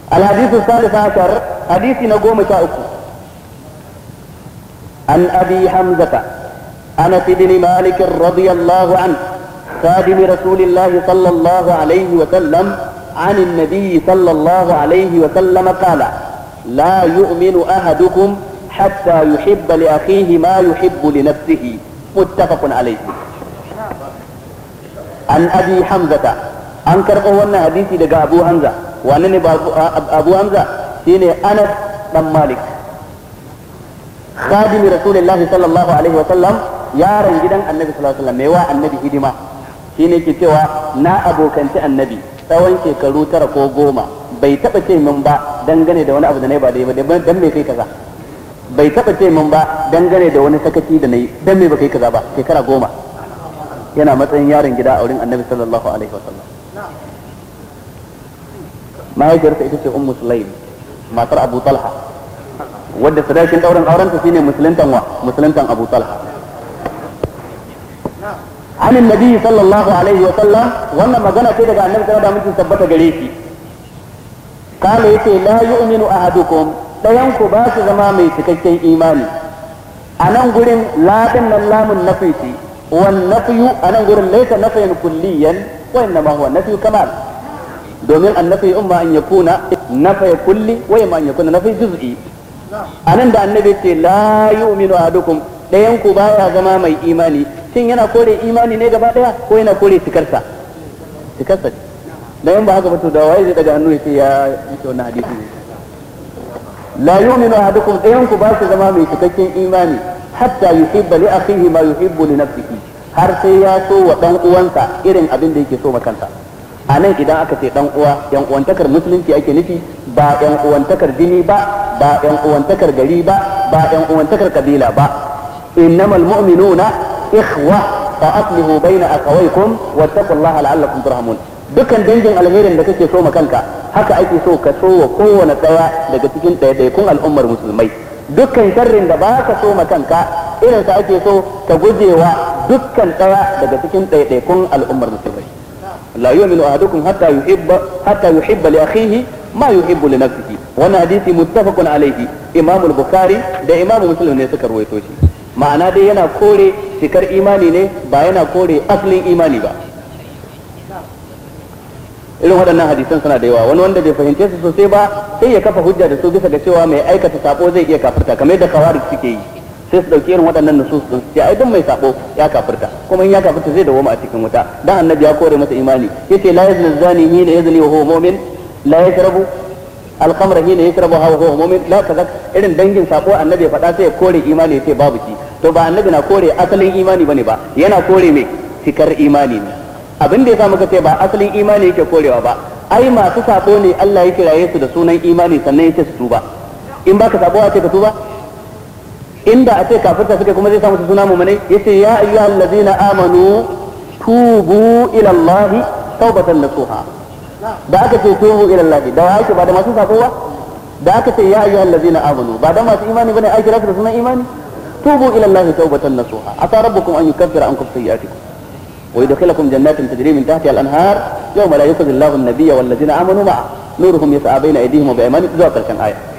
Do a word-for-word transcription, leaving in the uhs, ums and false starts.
الحديث الثالث عشر حديث نقوم شاؤكم عن أبي حمزة أنس بن مالك رضي الله عنه خادم رسول الله صلى الله عليه وسلم عن النبي صلى الله عليه وسلم قال لا يؤمن أحدكم حتى يحب لأخيه ما يحب لنفسه متفق عليه. عن أبي حمزة أنكر قولنا حديثي لقى أبو حمزة وأنني أبو حمزة سيني أنس بن مالك خادم رسول الله صلى الله عليه وسلم yaron gidan annabi sallallahu alaihi wasallam mai wa annabi hidima shine ke cewa na abokanci annabi tsawon shekaru tara ko goma bai taba ce min ba dangane da wani abu da nayi ba dai ba dan me kai kaza bai taba ce min ba dangane da wani sakaci da nayi dan me ba kai kaza ba shekara goma yana matsayin yaron gida a wurin annabi sallallahu alaihi wasallam. mahaifiyarsa ita ce ummu sulaim matar abu talha wadda sadakin dauran aurenta shine musuluntan wa musuluntan abu talha. عن النبي صلى الله عليه وسلم وانا مغنى في دغا النبي صلى الله عليه وسلم ثبت gare shi قال yace la yu'minu ahadukum dayan ku ba su zama mai cikakken imani anan gurin la din nan lamun nafi ce wan nafyu anan gurin laysa nafyan kulliyan wa inma huwa nafyu kamal domin annafi umma an yakuna nafy kulli wa imma an yakuna nafy juz'i anan da annabi ce la yu'minu ahadukum dayan ku baya zama mai imani shin yana kore imani ne gaba daya ko yana kore cikarsa cikarsa dan ba haka ba to da waye zai daga hannu yace ya yace wannan hadisi ne la yu'minu ahadukum dayan ku ba su zama mai cikakken imani hatta yuhibba li akhihi ma yuhibbu li nafsihi har sai ya so wa dan uwansa irin abin da yake so ma kansa anan idan aka ce dan uwa yan uwantakar musulunci ake nufi ba yan uwantakar jini ba ba yan uwantakar gari ba ba yan uwantakar kabila ba innamal mu'minuna ikhwa fa aslihu baina akhawaykum wattaqullaha la'allakum turhamun. dukkan dangin alherin da kake so ma kanka haka ake so ka so wa kowane daya daga cikin ɗaiɗaikun al'ummar musulmai. dukkan sharrin da baka so ma kanka irin sa ake so ka gujewa dukkan daya daga cikin ɗaiɗaikun al'ummar musulmai. la yu'minu ahadukum hatta yuhibba hatta yuhibba li akhihi ma yuhibbu li nafsihi. wannan hadisi muttafaqun alayhi imam al-bukhari da imam muslim ne suka ruwaito shi. ma'ana dai yana kore cikar imani ne ba yana kore asalin imani ba. irin waɗannan hadisan suna da yawa wani wanda bai fahimce su sosai ba sai ya kafa hujja da su bisa ga cewa mai aikata sabo zai iya kafirta kamar yadda khawarij suke yi sai su dauki irin waɗannan nusus din sai ai duk mai sabo ya kafirta kuma in ya kafirta zai dawo a cikin wuta dan annabi ya kore masa imani yace la yazni zani hina yazni wa huwa mu'min la yashrabu al-khamra hina yashrabu wa huwa mu'min la kaza irin dangin sabo annabi ya faɗa sai ya kore imani yace babu shi to ba annabi na kore asalin imani bane ba yana kore mai cikar imani ne. abin da yasa muka ce ba asalin imani yake korewa ba ai masu sabo ne Allah ya kiraye su da sunan imani sannan yace su tuba. in baka sabo a ce ka tuba inda a ce kafirta suka kuma zai samu su suna mu'minai yace ya ayyuhal ladzina amanu tubu ila Allah tawbatan nasuha da aka ce tubu ila Allah da ake ba da masu sabo ba da aka ce ya ayyuhal ladzina amanu ba da masu imani bane ai kira su da sunan imani tubu ila Allah tawbatan nasuha asa rabbukum an yukaffira ankum sayyi'atikum ويدخلكم جنات تجري من تحتها الانهار يوم لا يخزي الله النبي والذين امنوا معه نورهم يسعى بين ايديهم وبايمانهم ذو كان ايه